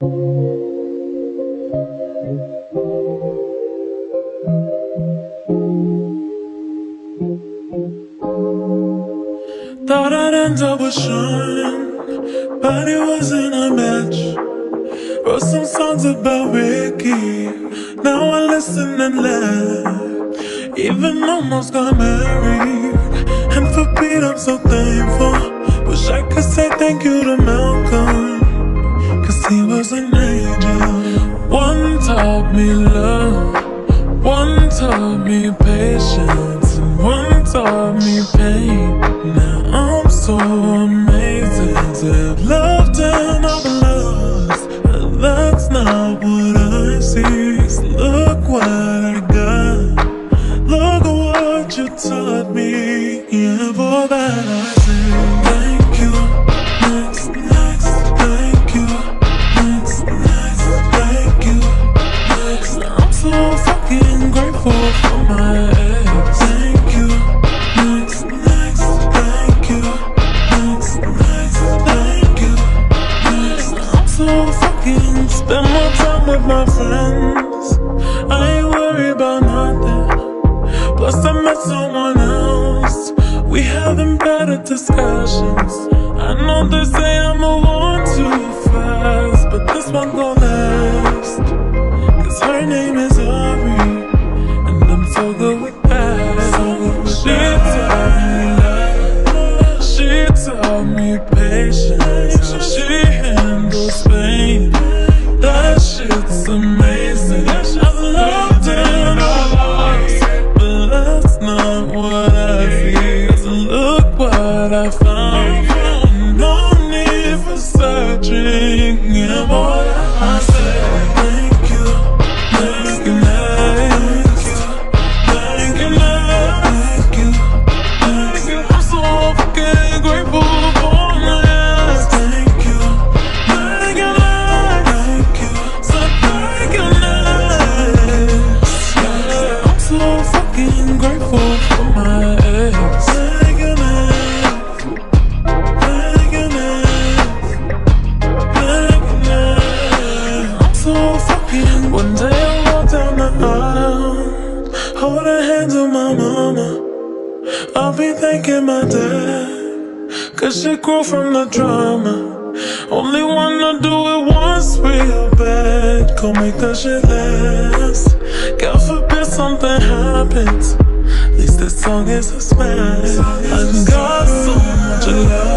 Thought I'd end up with Sean, but it wasn't a match. Wrote some songs about Ricky, now I listen and laugh. Even almost got married, and for Pete I'm so thankful. Wish I could say thank you to Malcolm, cause he was an angel. One taught me love, one taught me patience, and one taught me pain. Now I'm so amazing to have loved and I've lost, but that's not what I see. So look what I got, look at what you taught me. Yeah, for that I say thank you. Next, next, thank you. Next, next, thank you. Next, I'm so fucking grateful for my ex. Thank you. Next, next, thank you. Next, next, thank you. Next, I'm so fucking spend more time with my friends. I ain't worried about nothing. Plus I met someone else. We having better discussions. I know they say I'm move on too fast, but this one gon' last, cause her name is Ari, and I'm so good with that. She taught me love, she taught me patience, how she handles pain. That shit's amazing. I've loved and I've lost, but that's not what I feel. So look what I found, no need for searching. Yeah, boy, I say thank you. Thank you, thank you. Thank you, thank you. Thank you. I'm so fucking grateful for my ass. Thank you. Thank you, thank you. So thank you, next. Yeah, I'm so fucking grateful for my ex. Thank you, next. Thank you, next. Thank you, next. I'm so fucking. One day I'll walk down the aisle, hold the hands of my mama. I'll be thanking my dad, cause she grew from the drama. Only wanna do it once real bad, go make that shit last. God forbid something happens, at least this song is a smash. I got so much love.